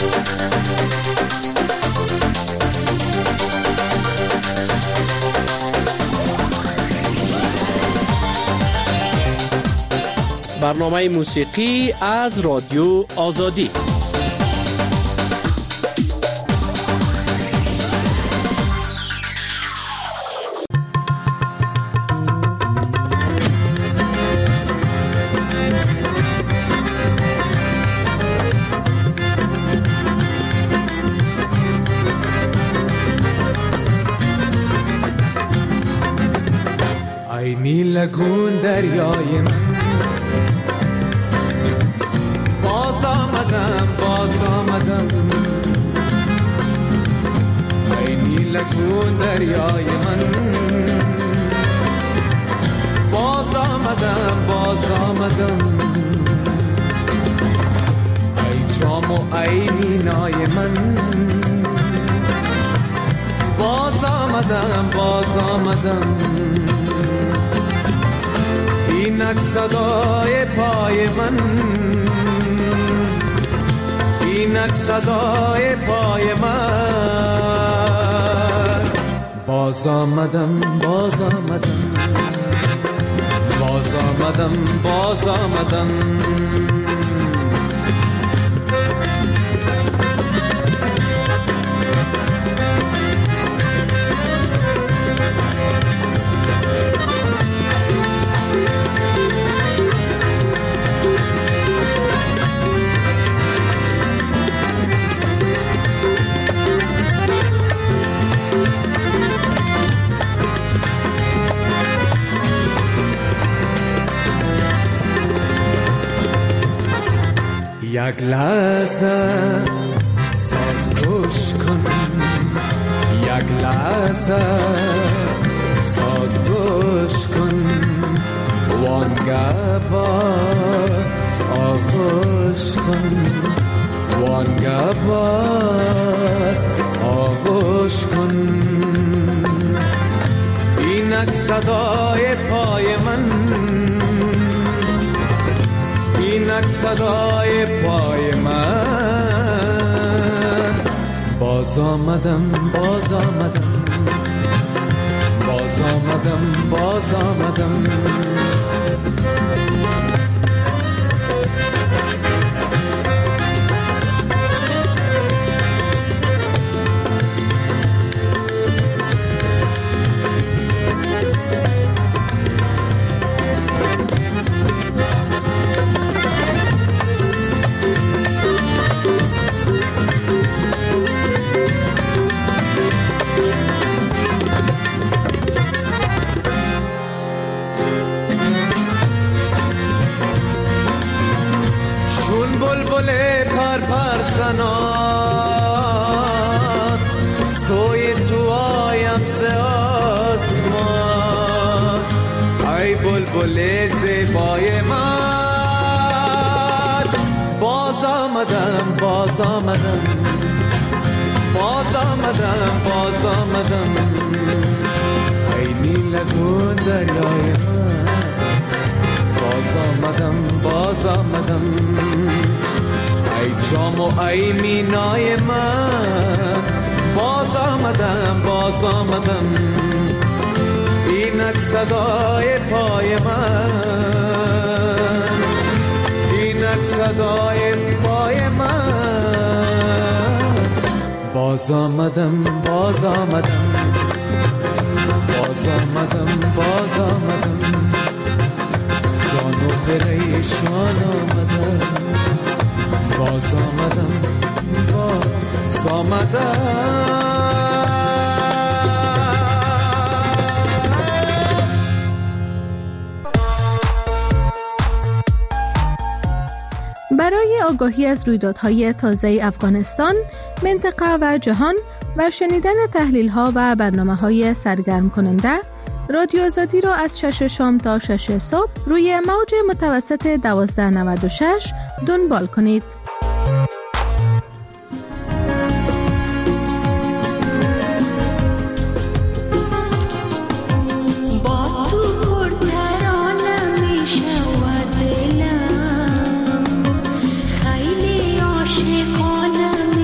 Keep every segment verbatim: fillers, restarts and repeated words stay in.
برنامه موسیقی از رادیو آزادی. ای نیلگون دریای من، باز آمدم باز آمدم. ای نیلگون دریای من، باز آمدم باز آمدم. ای جام و ای مینای من، باز آمدم باز آمدم. اینک صدای پای من، اینک صدای پای من. باز آمدم باز آمدم باز آمدم باز آمدم. یک لحظه ساز گوش کن، یک لحظه ساز گوش کن. وانگه با آغوش کن، وانگه با آغوش کن. اینک صدای پای من، اینک صدای پای من. باز آمدم باز آمدم باز آمدم باز آمدم. سوی تو آیم ز آسمان. ای بلبل زیبای من، باز آمدم باز آمدم باز آمدم باز آمدم. ای نیلگون دریای من، باز آمدم باز آمدم. ای جام و ای مینای من، باز آمدم باز آمدم. اینک صدای پای من، اینک صدای پای من. باز آمدم باز آمدم باز آمدم باز آمدم. زانو پریشان آمدم، باز آمدم باز آمدم. برای آگاهی از رویدادهای تازه افغانستان، منطقه و جهان و شنیدن تحلیل‌ها و برنامه‌های سرگرم کننده، رادیو آزادی را از شش شام تا شش صبح روی موج متوسط دوازده نود و شش دنبال کنید. خیلی عاشقانه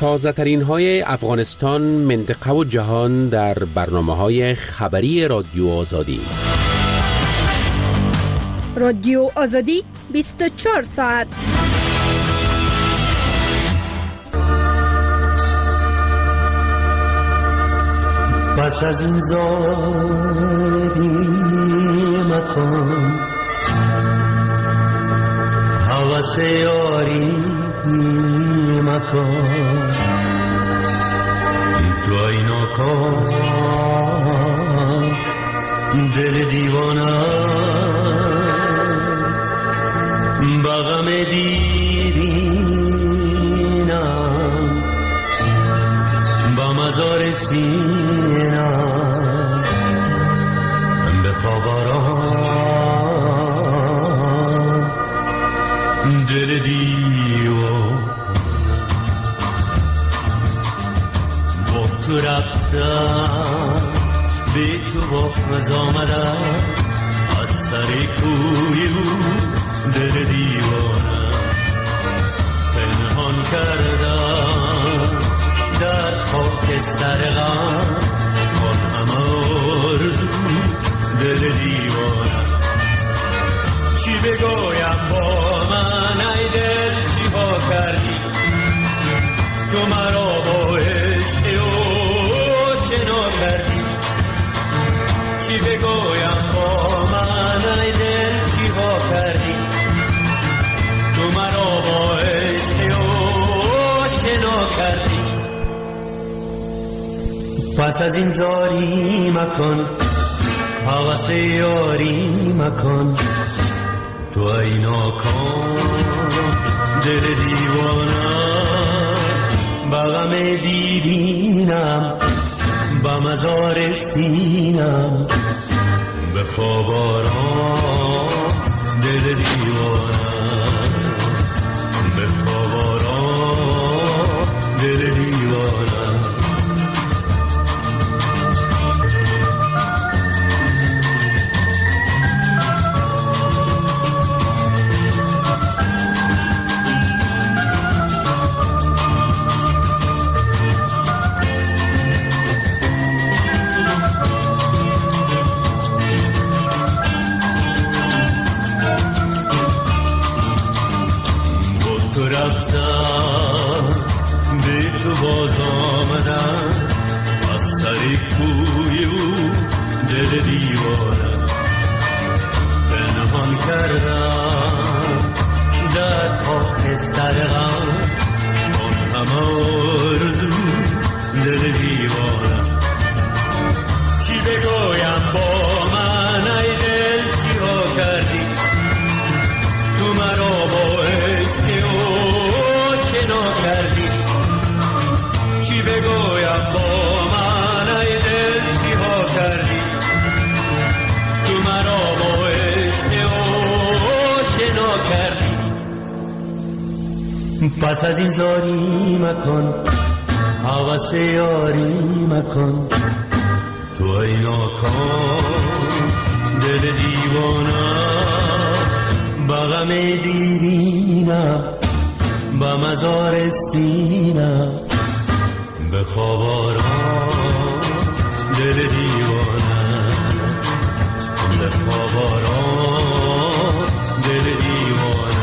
تازه ترین های افغانستان، منطقه و جهان در برنامه های خبری رادیو آزادی. رادیو آزادی بیست و چهار ساعت. پس از این زاری مکن، حوث یاری مکن، تو اینا کن دل دیوانه بغم دیرینم با مزار سینم بخواب آرام دل دیوان با تو رفتم به تو باز آمدم از سر کوی دل دیوانم پنهان کردم در خاکستر غم آن همه آرزو دل دیوانم. چی بگویم با من ای دل چی ها کردی تو مرا با عشق آشنا کردی. چی بگویم با من ای دل چی ها کردی تو مرا با عشق آشنا کردی. پس از این زاری مکن، حوث یاری مکن، تو ای ناکام دل دیوانم بغم دیرینم با مزار سینم به خواب آرام دل دیوانم به خواب آرام دل دیوانم. باز آمدم از سر کوی او دل دیوانم پنهان کردم در خاکستر غم آن همه آرزو دل دیوانم. چی بگویم با من ای دل چی ها کردی تو مرا با عشق آشنا کردی. چی بگویم با من ای دل چی ها کردی تو مرا با عشق آشنا کردی. پس از این زاری مکن، حوث یاری مکن، تو ای ناکام دل دیوانم بغم دیرینم با مزار سینم به خواب آرام دل دیوانم به خواب آرام دل دیوانم.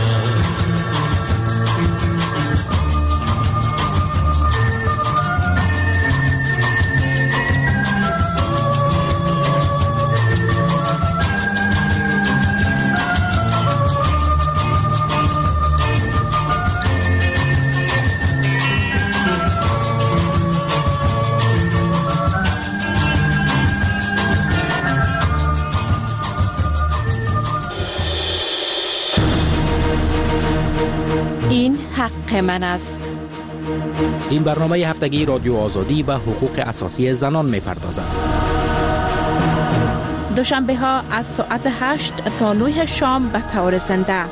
این حق من است. این برنامه هفتگی رادیو آزادی به حقوق اساسی زنان می‌پردازد. دوشنبه ها از ساعت هشت تا نه شام به طور زنده.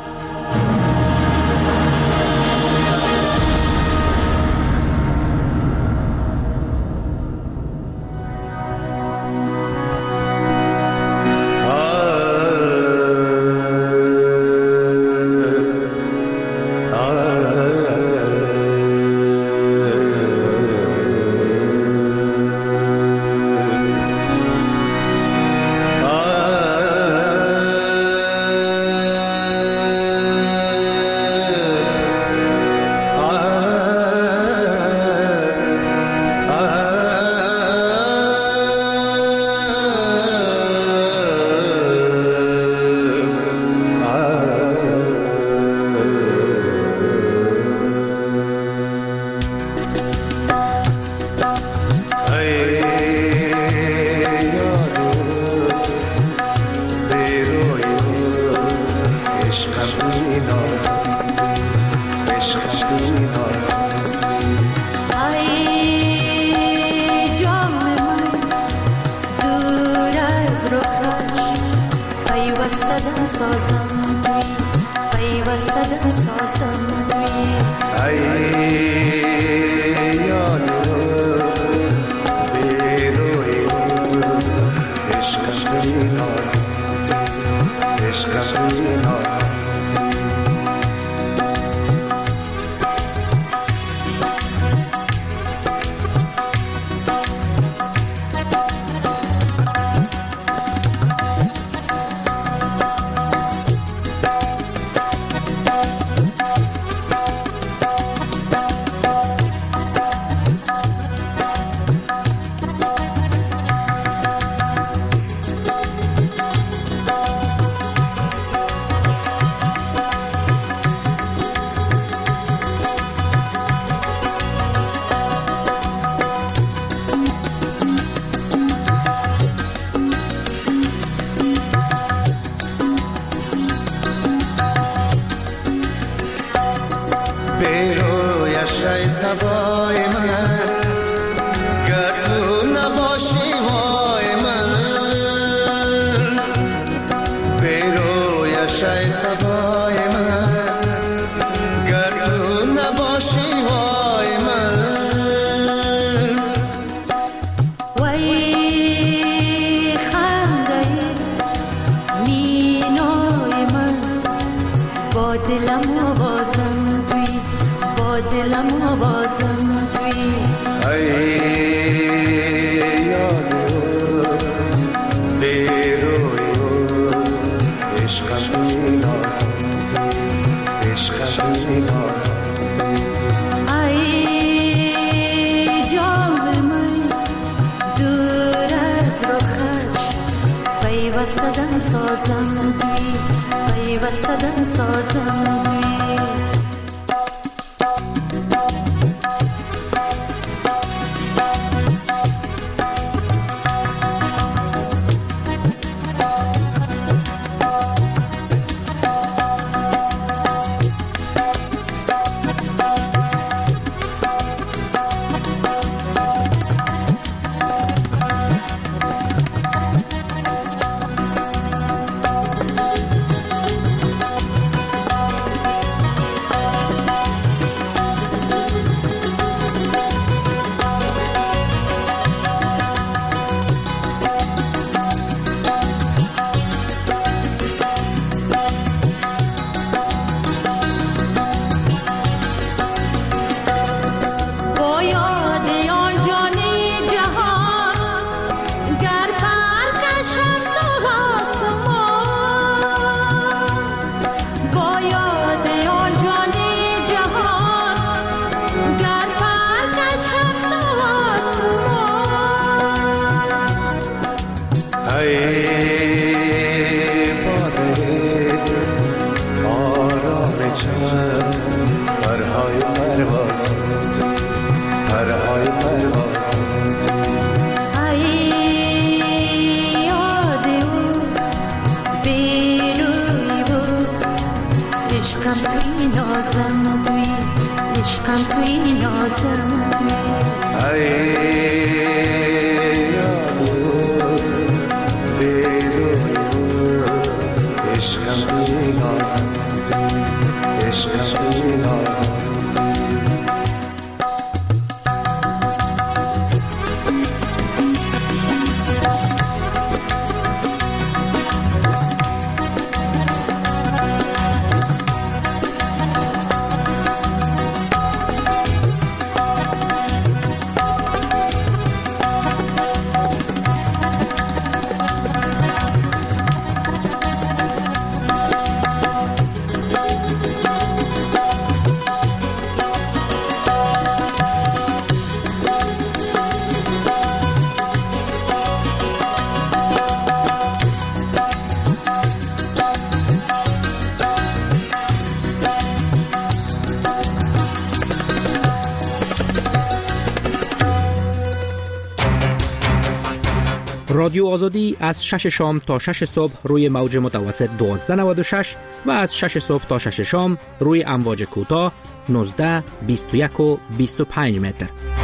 رادیو آزادی از شش شام تا شش صبح روی موج متوسط دوازده نود و شش و از شش صبح تا شش شام روی امواج کوتاه نوزده، بیست و یک و بیست و پنج متر.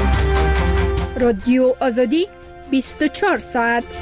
رادیو آزادی بیست و چهار ساعت.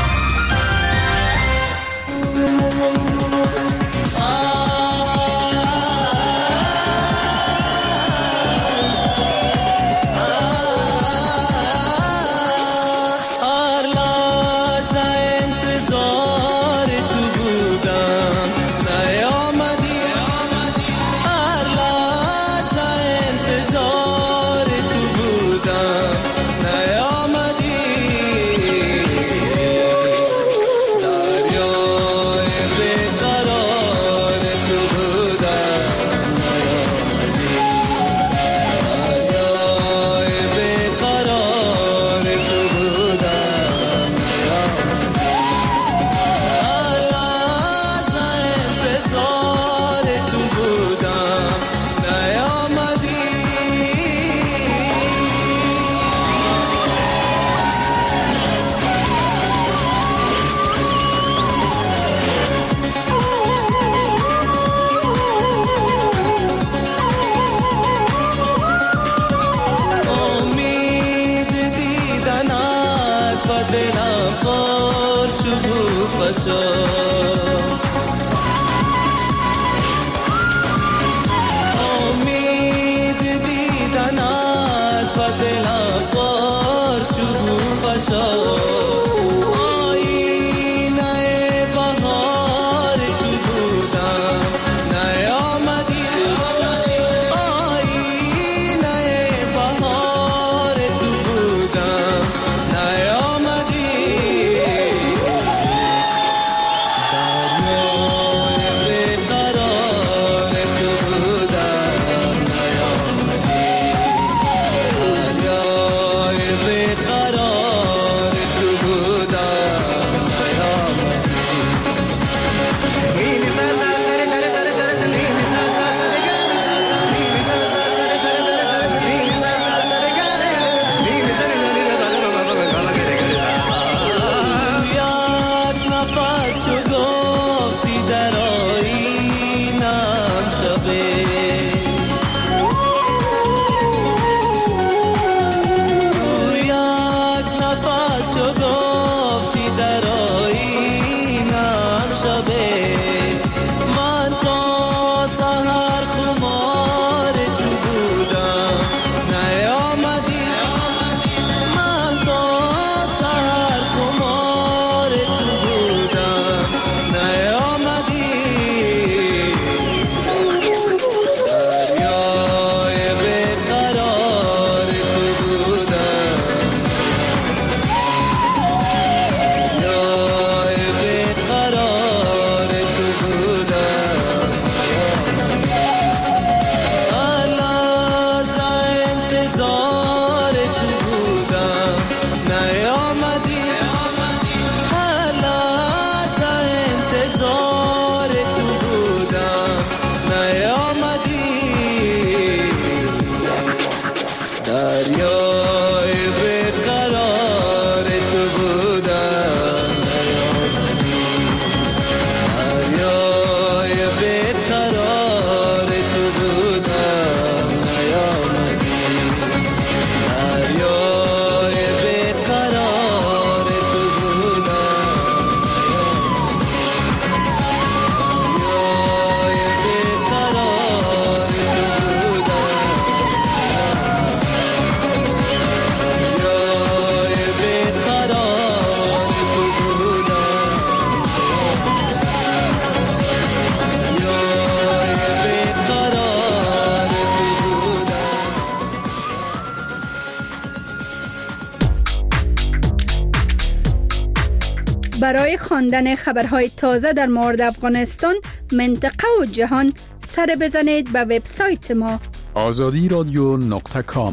برای خواندن خبرهای تازه در مورد افغانستان، منطقه و جهان سر بزنید به وبسایت ما آزادی رادیو نقطه کام.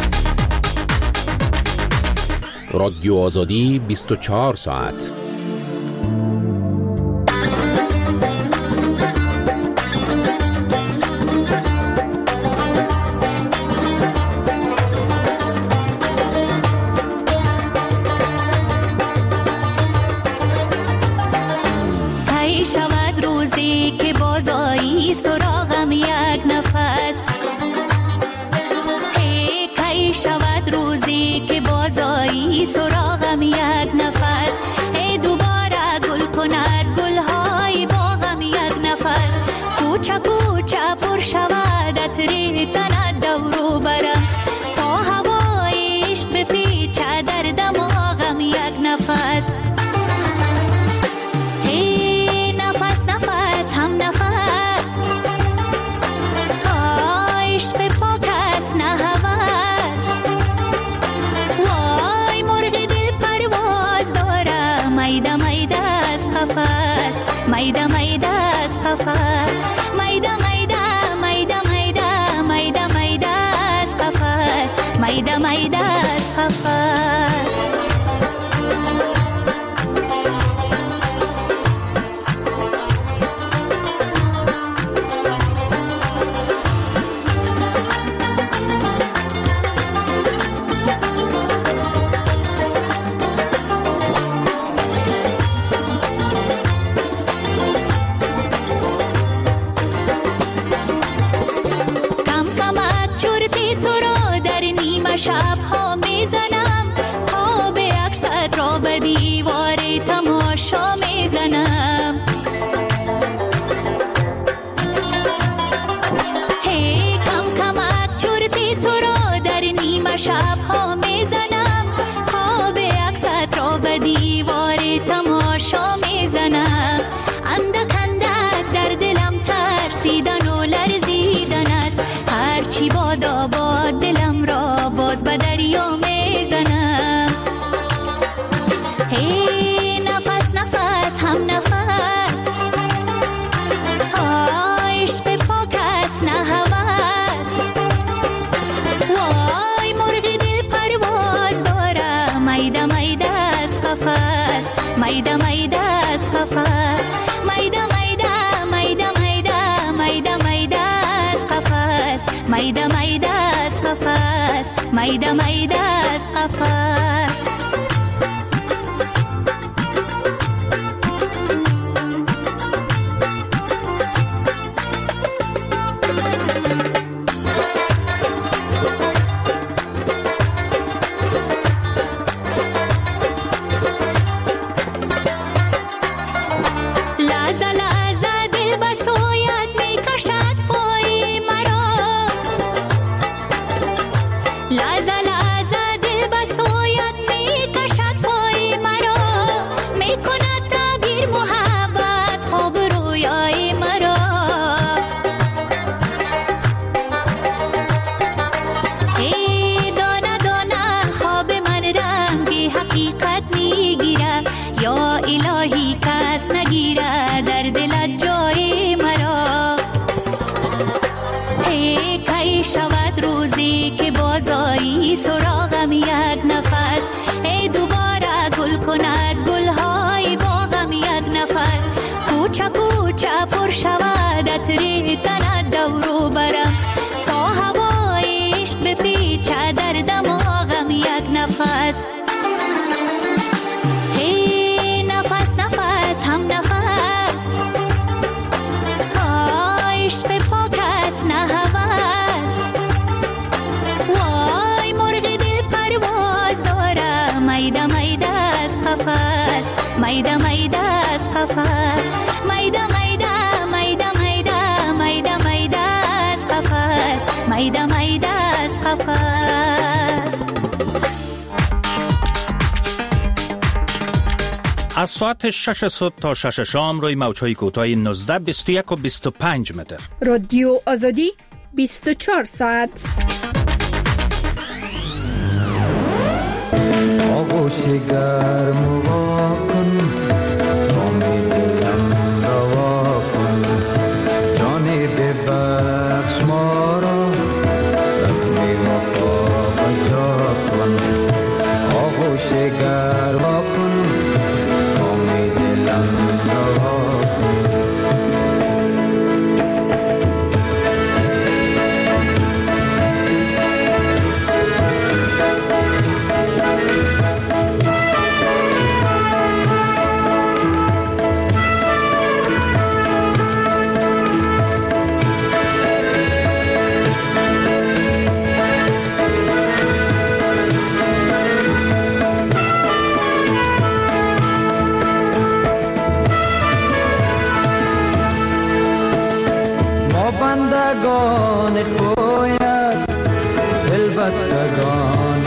رادیو آزادی بیست و چهار ساعت. بازایی سراغم یک نفس، ای دوباره گل کند گلهای باغم یک نفس، کوچه کوچه پر شود عطر تنت دورو برم، تا هوای عشق بپیچه در دماغم یک نفس. ای نفس نفس هم نفس، عشق پاک است نه هوس، وای مرغ دل پرواز داره، میده میده از قفس، میده میده از قفس، میده میده میده میده میده میده از قفس، میده میده از قفس. شب ها میزنم، خواب عکست را به دیوار تماشا میزنم، هی کم کمک چرتی تو را در نیمه شب ها میزنم، خواب عکست را به دیوار تماشا میزنم، اندک اندک در دلم ترسیدن و لرزیدن است، هرچی بادا باد دلم را باز به دریا میزنم. هی نفس نفس هم نفس، عشق پاک است نه هوس، وای مرغ دل پرواز داره، میده میده از قفس، میده میده از قفس، میده میده میده میده میده میده از قفس، میده میده از قفس، میده میده از قفس. سراغم یک نفس، ای دوباره گل کند گلهای باغم یک نفس، کوچه کوچه پر شود عطر تنت دورو برم، تا هوای عشق بپیچه در دماغم یک نفس. ای نفس نفس هم نفس، عشق پاک است نه هوس، وای مرغ دل پرواز داره، میده میده از قفس، میده میده از قفس، میده میده میده میده میده میده از قفس، میده میده از قفس. از ساعت شش صبح تا شش شام روی موج‌های کوتاه نوزده، بیست و یک و بیست و پنج متر. رادیو آزادی بیست و چهار ساعت. آغوش گرم و واکن، نام دلم روا کن، جان ببخش ما را، رسم وفا بجا کن. آغوش گرم واکن، نام دلم روا کن. پوید دل بستگان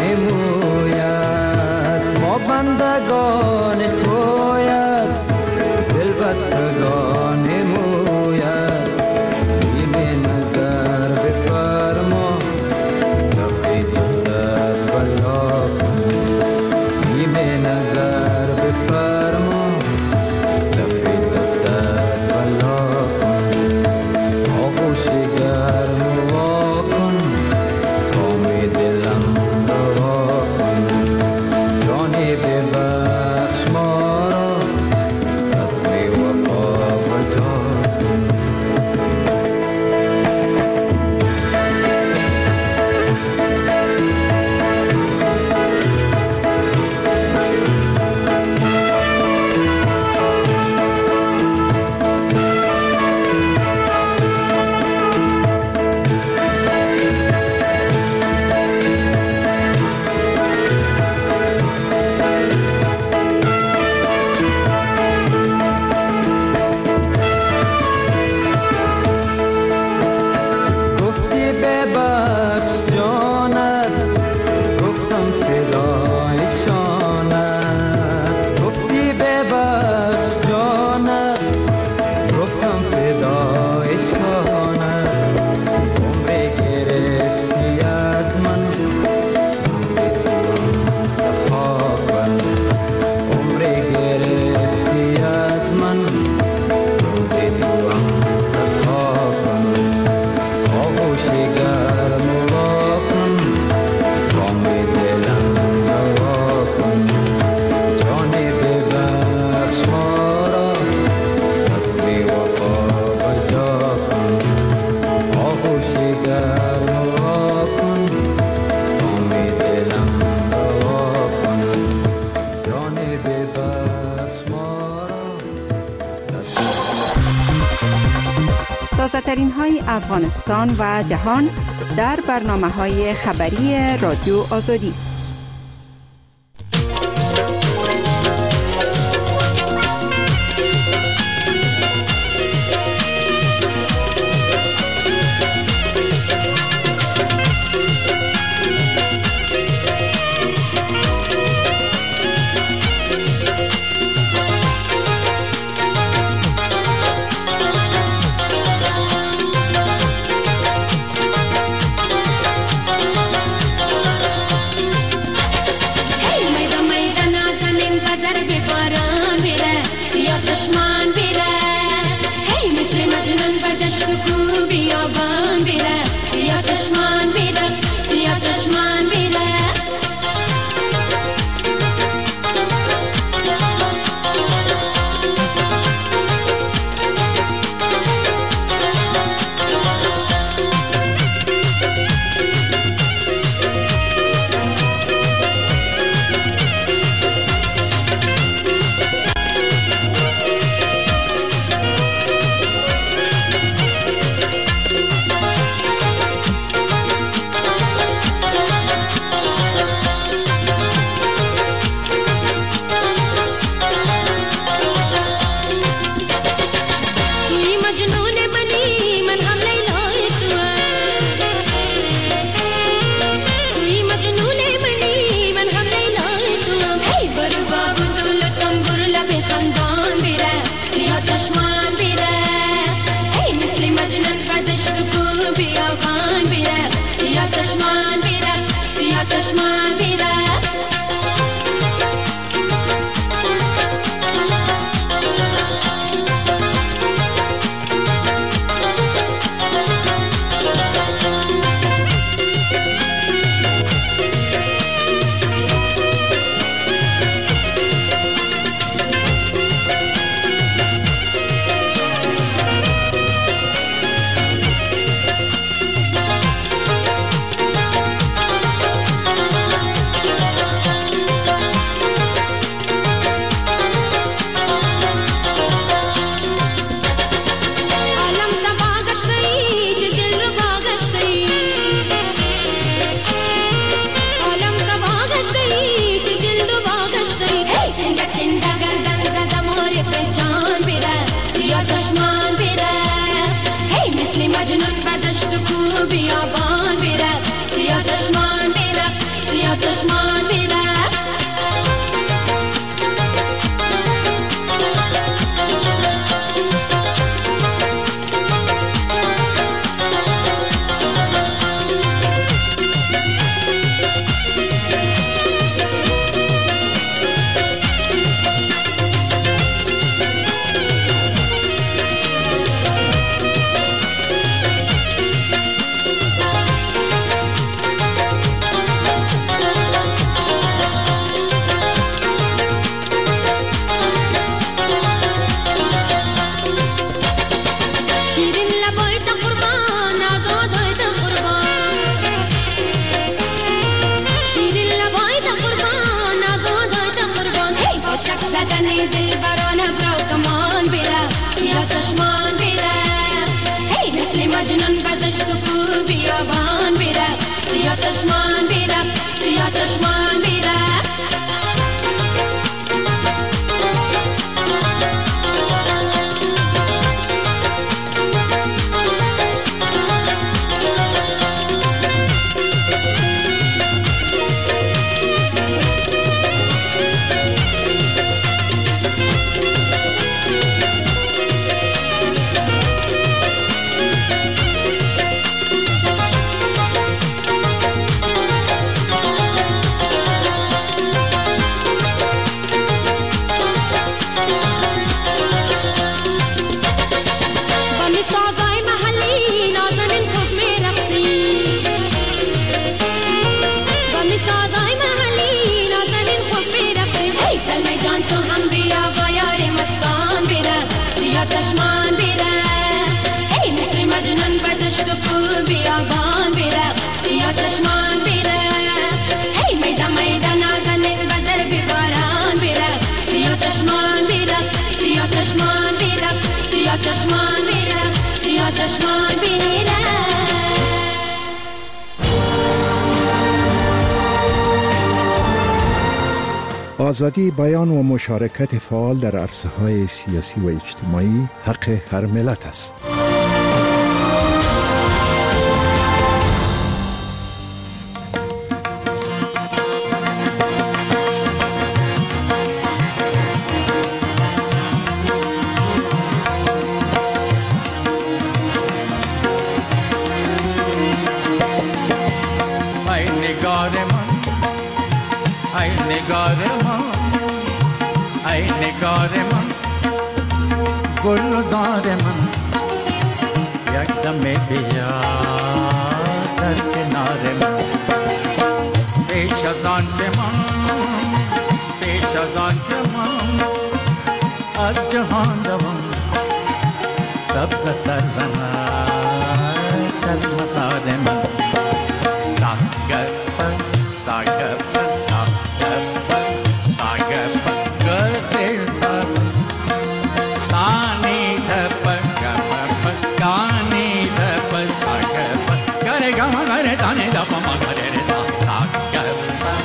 موید ما بندگان پوید دل بستگان موید نیمه نظر بفرما لبید سر بلا کن نیمه نظر بفرما لبید سر بلا کن آغوش گرم وا کن کام دلم روا کن جانی ببخش ما را رسم وفا بجا کن گفتی ببخش جانت گفتم فدای شانت گفتی ببخش جانت گفتم فدای شانت عمری گرفتی از من روز تو صفا کن عمری گرفتی از من روز تو صفا کن آغوش گرم وا کن کام دلم روا کن جان ببخش ما را رسم وفا بجا کن آغوش گرم وا کن کام دلم روا کن جان ببخش ما را تازه ترین های افغانستان و جهان در برنامه های خبری رادیو آزادی. مجنون بدشت و کو بیابان میرفت، سیاه چشمان میرفت، سیاه چشمان میرفت. چشمان بیرفت، سیاه چشمان بیرفت. چشمان بیرفت، ای مثل مجنون بدشت و کو بیابان بیرفت، سیاه چشمان بیرفت. ای میدان میدان نازنین بزر بیباران بیرفت، سیاه چشمان بیرفت، سیاه چشمان بیرفت، سیاه چشمان بیرفت، سیاه چشمان بیرفت. آزادی بیان و مشارکت فعال در عرصه‌های سیاسی و اجتماعی حق هر ملت است. ای نگار من، ای نگار من، ای نگار من، گل و زار من، یک دم بیا در کنار من. پیش از آن که من، پیش از آن که من از جهان دوم سبز سرزند از مزار من. ساگر پر ساگر پر ساگر پر ساگر پر گرده سر سانی پر گرده پر گانی پر ساگر پر گره گما گره دانی دپا ما گره رسا ساگر پر.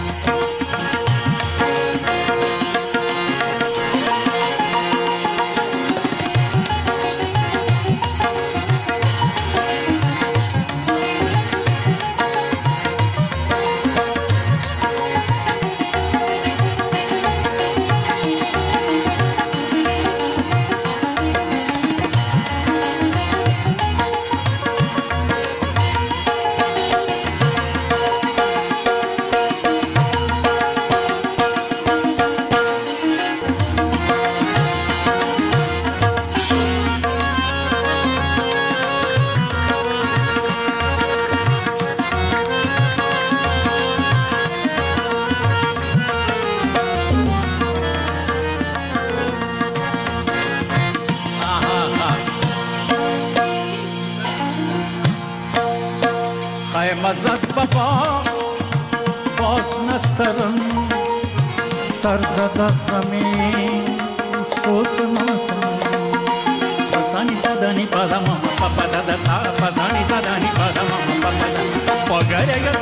خیمزد بابا باز نسترم سر زده زمین سوس مازم پسانی صدانی پادم پاپا دادا تا پسانی صدانی پادم پاپا دادا پاگرگا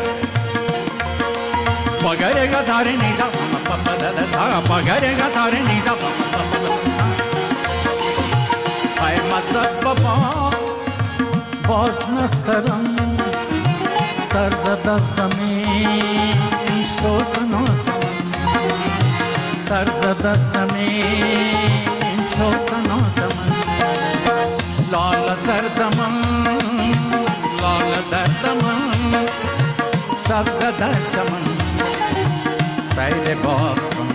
پاگرگا ساره نیزا پاپا دادا تا پاگرگا ساره نیزا پاپا دادا خیمزد بابا نسترم سر زد از زمین سوز نازم سر زد از زمین سوز نازم لال دردم لال دردم سبز در چمن سیر باغ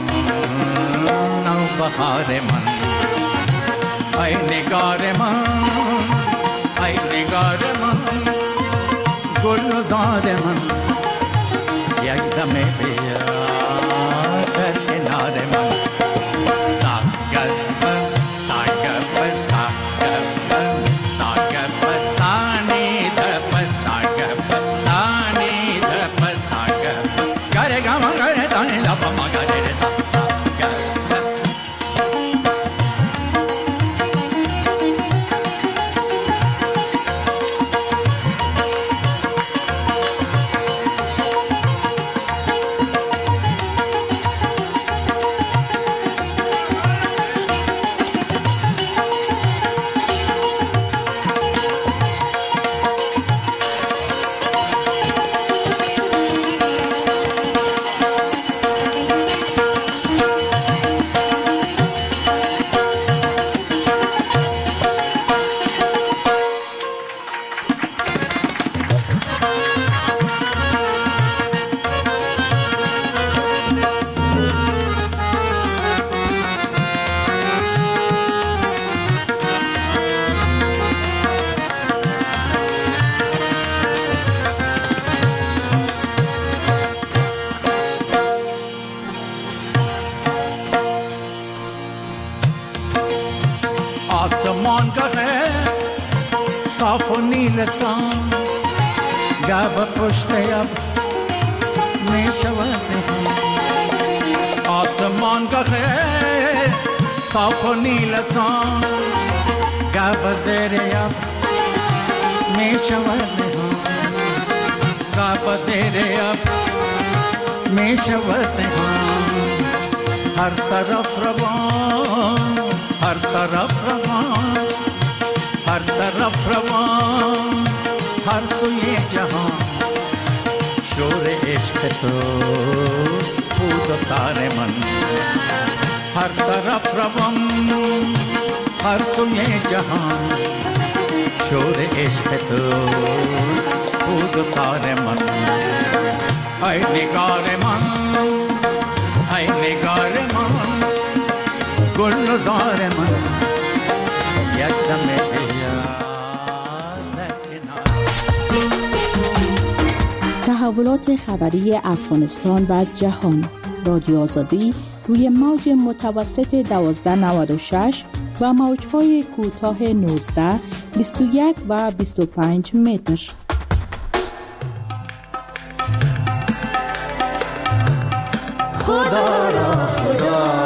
نو بهار من ای نگار من ای نگار من گل زار من یک دم بیا در کنار من ساگر من ساگر من ساگر من ساگر من سانی دپ ساگر من سانی دپ ساگر گره گم گره دانی لپ ما گره آسمان گه صاف و نیل سان گب پشت اب می شود آسمان گه صاف و نیل سان گب زیر اب می شود گب زیر اب می شود هر طرف روان हर तरफ रवान हर तरफ रवान हर सुए जहां शोर इश्क तो फूट तारे मन हर तरफ रवान हर सुए जहां शोर इश्क तो फूट तारे मन ऐ निगार मन ऐ निगार मन گلزار من یک دم بیا تحولات خبری افغانستان و جهان رادیو آزادی روی موج متوسط دوازده نود و شش و موج‌های کوتاه نوزده بیست و یک و بیست و پنج متر. خدا را خدا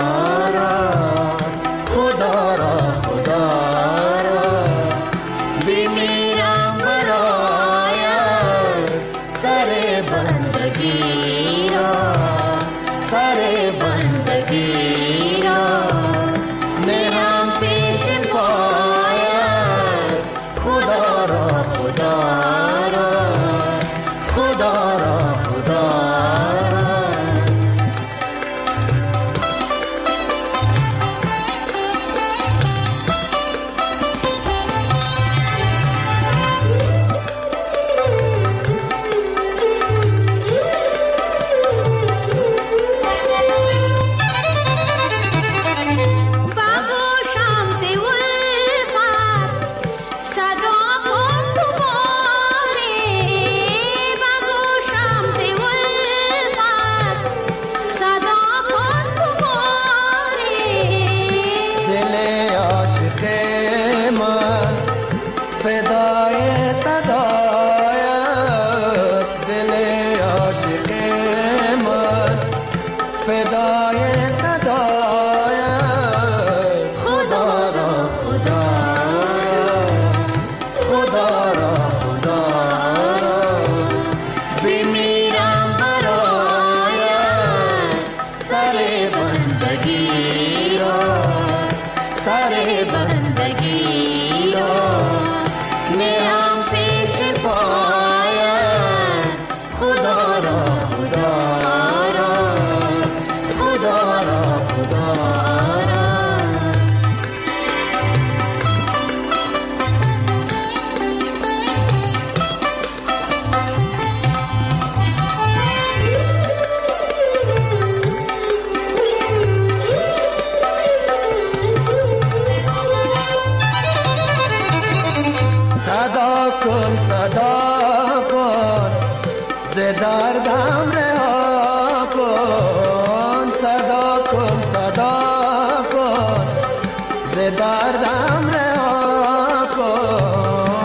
सारे बंदगी रो मैं हम पेश دردم رها کن.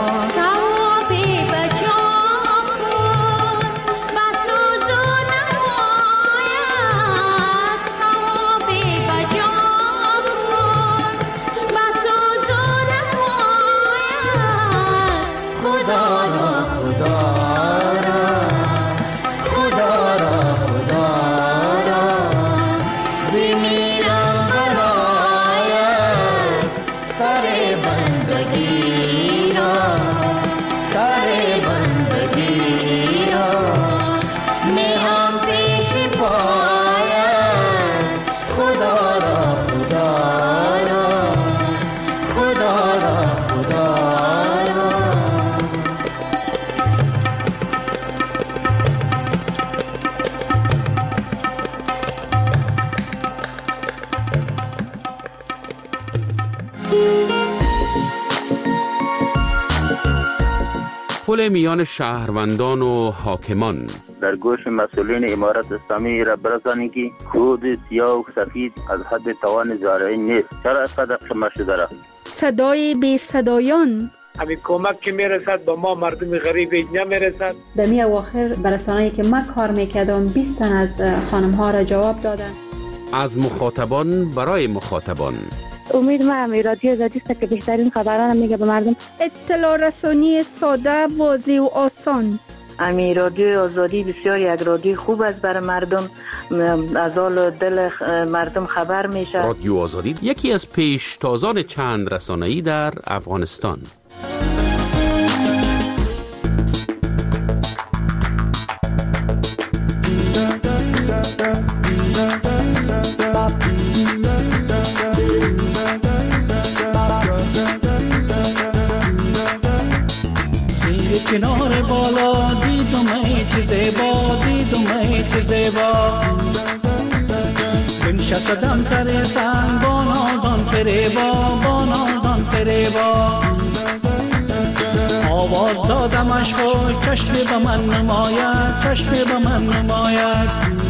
پل میان شهروندان و حاکمان. در گوش مسئولین امارت اسلامی را برسانید که خود سیاه و سفید از حد توان زارعی نیست. چرا اینقدر شما شده را؟ صدای بی صدایان. همین کمک که میرسد با ما مردم غریب نمیرسد. در می اواخر برسانه‌ای که من کار میکردم بیست تن از خانم ها را جواب دادن. از مخاطبان برای مخاطبان. امید ما رادیو آزادی است که بهترین خبران میگه به مردم. اطلاع رسانی ساده، واضح و آسان. امی رادیو آزادی بسیار یک رادیو خوب است برای مردم، از حال دل مردم خبر میشه. رادیو آزادی یکی از پیشتازان چند رسانه‌ای در افغانستان. کنار بالا دیدم ای چه زیبا، دیدم ای چه زیبا. بنشستم سر سنگ با نازان فریبا، با نازان فریبا. آواز دادمش خوش، چشم به من نماید، چشم به من نماید.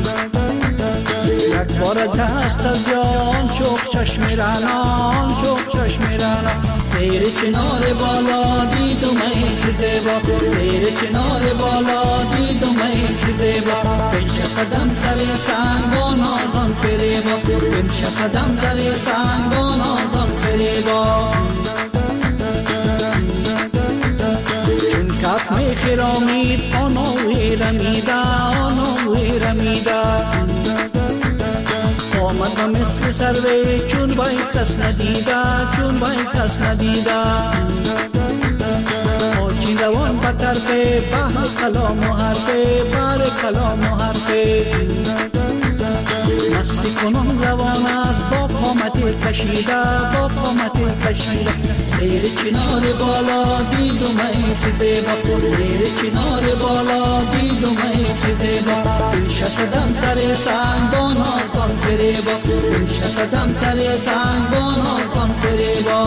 یک بار دست از یان شوق چشم رنان، شوق چشم رنان. زیر چنار بالا دیدم ای که زیبا، زیر چنار بالا دیدم ای که زیبا. بنشستم سر سنگ با نازان فریبا، بنشستم سر سنگ با نازان فریبا. چون کپ می خرامید آنوی رمیده، آنوی رمیده. آمد و مثل سروی چون بای کس ندیده، چون بای کس ندیده. آچین روان به طرف بحر کلام و حرفه، بحر کلام و حرفه. مستی کنم روان است با قامت کشیده، با قامت کشیده. زیر چنار بالا دیدم ای چه زیبا، زیر چنار بالا دیدم ای چه زیبا. بنشستم سر سنگ با نازان فریبا، بنشستم سر سنگ با نازان فریبا.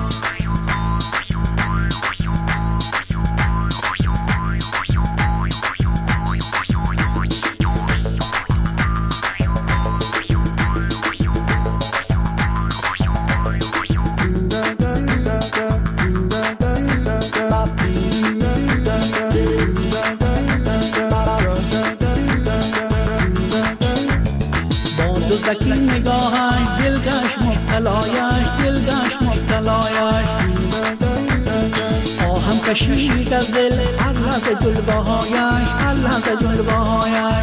دزدکی نگاهش دلگش مبتلایش، دلگش مبتلایش. آهم کشید از دل هر لحظه جلوهایش، هر لحظه جلوهایش.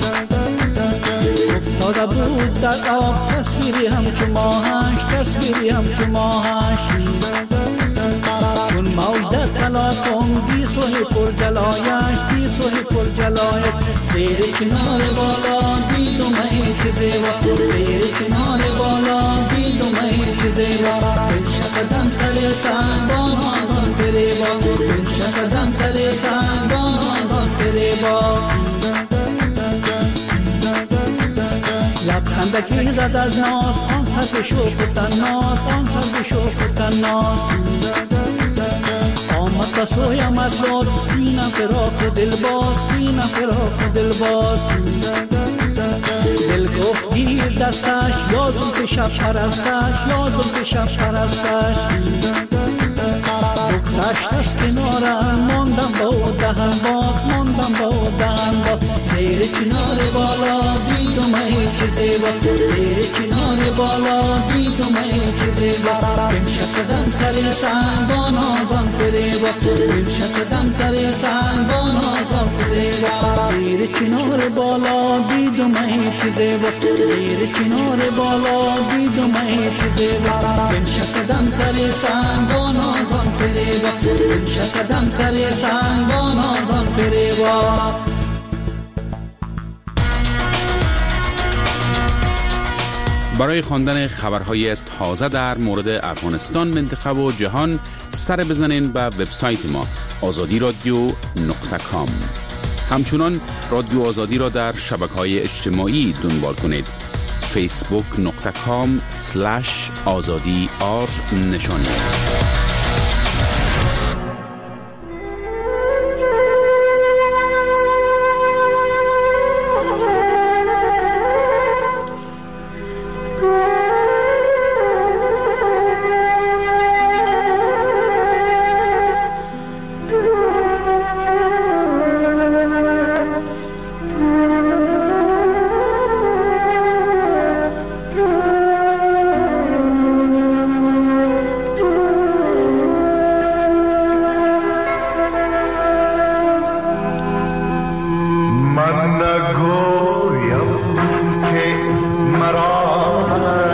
افتاده بود در آب تصویری همچو ماهش، تصویری همچو ماهش. چون موج در تلاطم دی سوی پر جلایش، دی سوی پر جلایش. زیر چنار بالا دیدم ای که زیبا، زیر چنار بالا دیدم ای که زیبا. بنشستم سر سنگ با نازان فریبا، بنشستم سر سنگ با نازان فریبا. لبخندکی زد از ناز آن طرف شوخ و طناز، آن طرف شوخ و طناز. آمد بسویم از لطف سینه فراخ و دلباز، سینه فراخ و دلباز. دل گفت گیر دستش یا زلف شب پرستش یا زلف شب پرستش بگذشت از کنارم ماندم با دهن باز ماندم با دهن باز زیر چنار بالا دیدم ای چه زیبا زیر چنار بالا دیدم ای چه زیبا بنشستم سر سنگ با نازان فریبا بنشستم سر سنگ با نازان فریبا زیر چنار بالا دیدم ای چه زیبا زیر چنار بالا دیدم ای چه زیبا بنشستم سر سنگ با نازان فریبا بنشستم سر سنگ با نازان فریبا. برای خواندن خبرهای تازه در مورد افغانستان، منطقه و جهان سر بزنین به وبسایت ما آزادی رادیو نقطه کام. همچنان رادیو آزادی را در شبکه‌های اجتماعی دنبال کنید. فیسبوک نقطه کام سلش آزادی آر نشانی است. من نگویم که مرا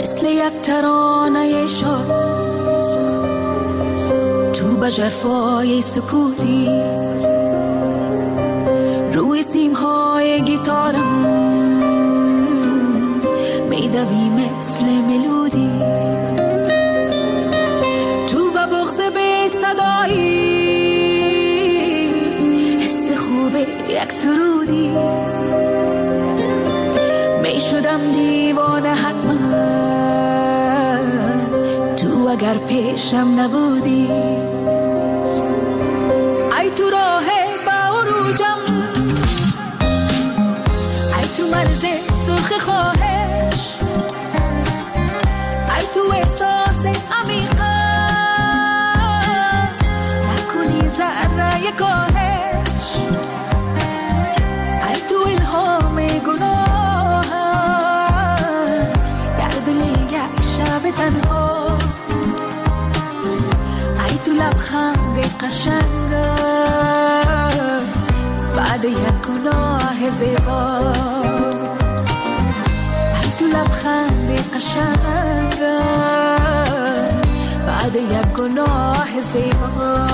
مثل یک ترانه شاد تو به ژرفای سکوتی روی سیمهای گیتارم میدوی مثل ملودی تو به بغض بی صدایی حس خوب یک سرودی می شدم دیوانه حتما تو اگر پیشم نبودی ای تو راه با عروجم ای تو مرز سرخ خواهش ای تو احساس عمیقا نکنی ذره کاهش ای تو الهام گناه در دل یک شب تنها ای تو لبخند قشنگ بعد یک گناه زیبا ای تو لبخند قشنگ بعد یک گناه زیبا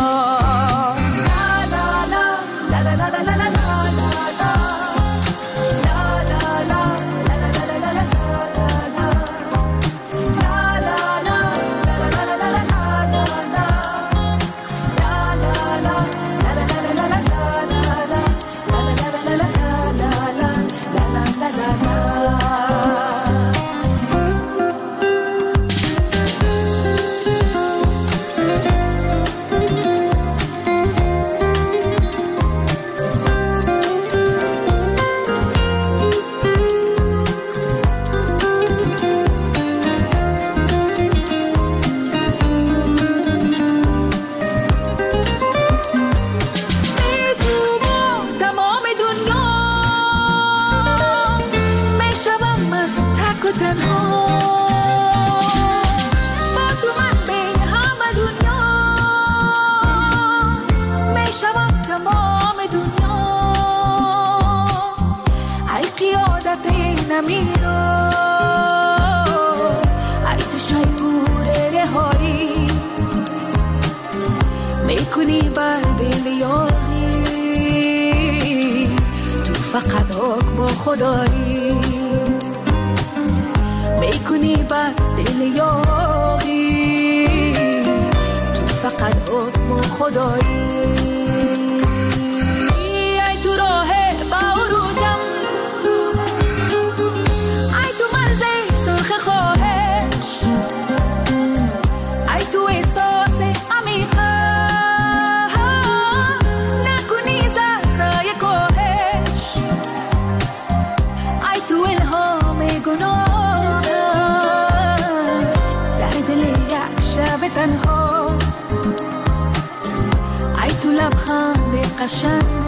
فقط حکم خدایی میکنی بر دل یاری تو فقط حکم خدایی ای تو راه با عروجم ای تو مرز سرخ خواهش ای تو احساس عمیقا نکنی ذره کاهش ای تو الهام گناه در دل یک شب تنها ای تو لبخند قشنگ